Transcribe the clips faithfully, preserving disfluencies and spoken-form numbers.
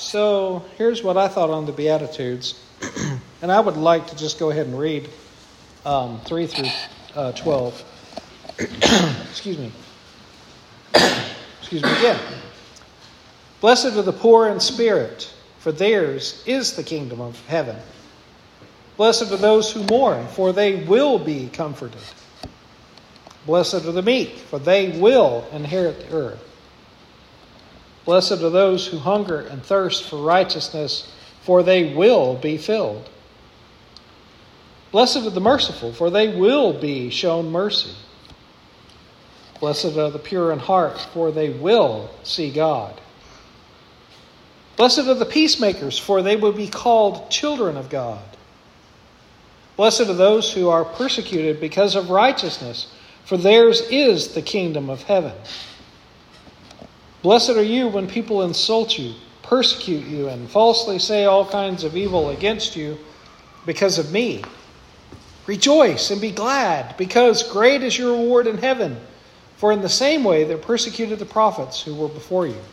So here's what I thought on the Beatitudes. And I would like to just go ahead and read um, three through uh, twelve. Excuse me. Excuse me again. Blessed are the poor in spirit, for theirs is the kingdom of heaven. Blessed are those who mourn, for they will be comforted. Blessed are the meek, for they will inherit the earth. Blessed are those who hunger and thirst for righteousness, for they will be filled. Blessed are the merciful, for they will be shown mercy. Blessed are the pure in heart, for they will see God. Blessed are the peacemakers, for they will be called children of God. Blessed are those who are persecuted because of righteousness, for theirs is the kingdom of heaven. Blessed are you when people insult you, persecute you, and falsely say all kinds of evil against you because of me. Rejoice and be glad, because great is your reward in heaven. For in the same way they persecuted the prophets who were before you.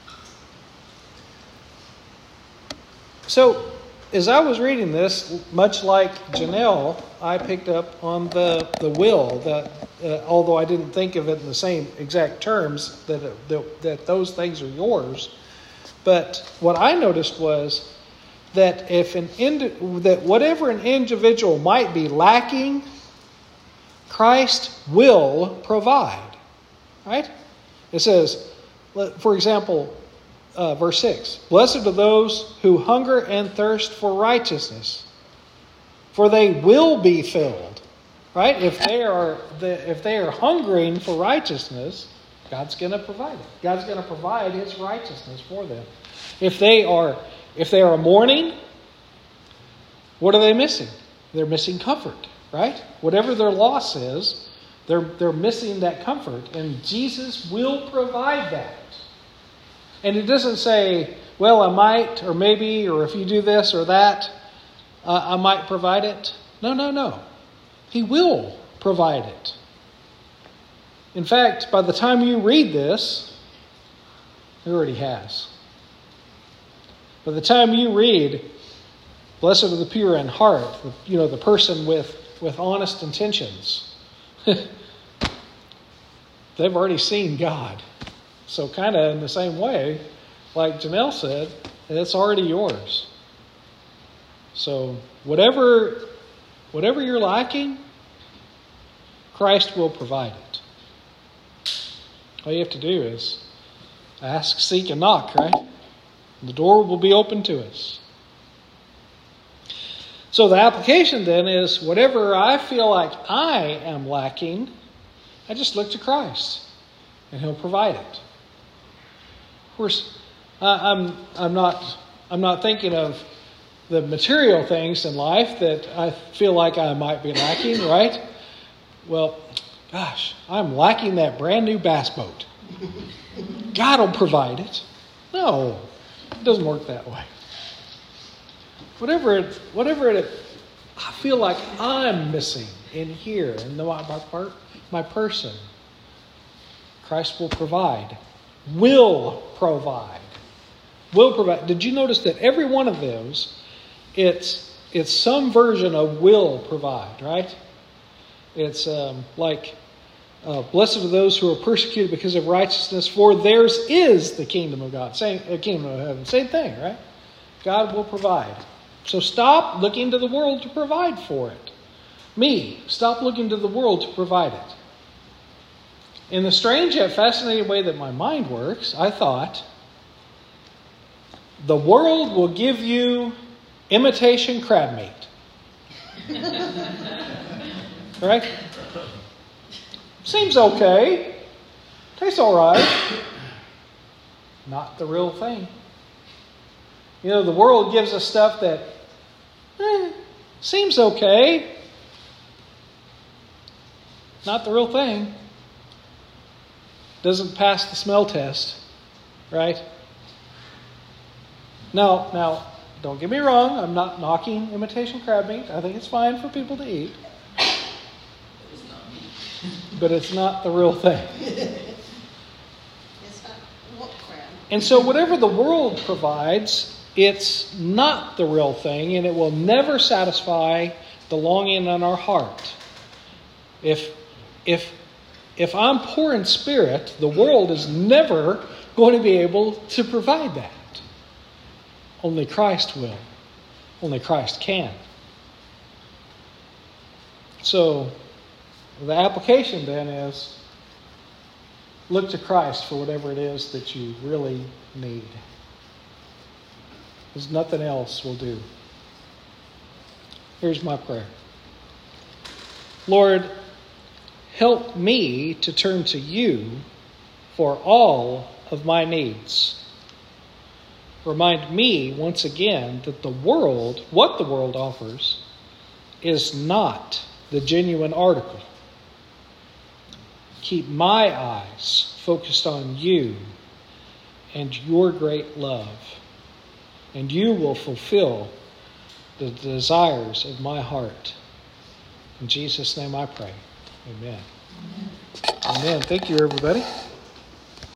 So, as I was reading this, much like Janelle, I picked up on the, the will, that uh, although I didn't think of it in the same exact terms, that, that, that those things are yours. But what I noticed was that if an indi- that whatever an individual might be lacking, Christ will provide. Right? It says, for example, uh, verse six, Blessed are those who hunger and thirst for righteousness, for they will be filled. Right? If they are the, if they are hungering for righteousness, God's going to provide it. God's going to provide His righteousness for them. If they are if they are mourning, what are they missing? They're missing comfort. Right? Whatever their loss is, They're, they're missing that comfort, and Jesus will provide that. And it doesn't say, well, I might, or maybe, or if you do this or that, uh, I might provide it. No, no, no. He will provide it. In fact, by the time you read this, He already has. By the time you read, Blessed are the pure in heart, you know, the person with, with honest intentions, they've already seen God. So kind of in the same way, like Janelle said, it's already yours. So whatever whatever you're lacking, Christ will provide it. All you have to do is ask, seek, and knock, right? The door will be open to us. So the application then is, whatever I feel like I am lacking, I just look to Christ, and He'll provide it. Of course, I'm I'm not I'm not thinking of the material things in life that I feel like I might be lacking, right? Well, gosh, I'm lacking that brand new bass boat. God will provide it. No, it doesn't work that way. Whatever it, whatever it, I feel like I'm missing in here, in the, my, my, my person, Christ will provide. Will provide. Will provide. Did you notice that every one of those, it's it's some version of will provide, right? It's um, like, uh, blessed are those who are persecuted because of righteousness, for theirs is the kingdom of God. Same uh, kingdom of heaven. Same thing, right? God will provide. So stop looking to the world to provide for it. Me, stop looking to the world to provide it. In the strange yet fascinating way that my mind works, I thought, the world will give you imitation crab meat. Right? Seems okay. Tastes all right. Not the real thing. You know, the world gives us stuff that eh, seems okay. Not the real thing. Doesn't pass the smell test, right? Now, now, don't get me wrong. I'm not knocking imitation crab meat. I think it's fine for people to eat. But it's not the real thing. It's not what crab? And so whatever the world provides, it's not the real thing, and it will never satisfy the longing in our heart. If, if, if I'm poor in spirit, the world is never going to be able to provide that. Only Christ will. Only Christ can. So the application then is look to Christ for whatever it is that you really need. Because nothing else will do. Here's my prayer. Lord, help me to turn to you for all of my needs. Remind me once again that the world, what the world offers, is not the genuine article. Keep my eyes focused on you and your great love, and you will fulfill the desires of my heart. In Jesus' name I pray. Amen. Amen. Amen. Thank you, everybody.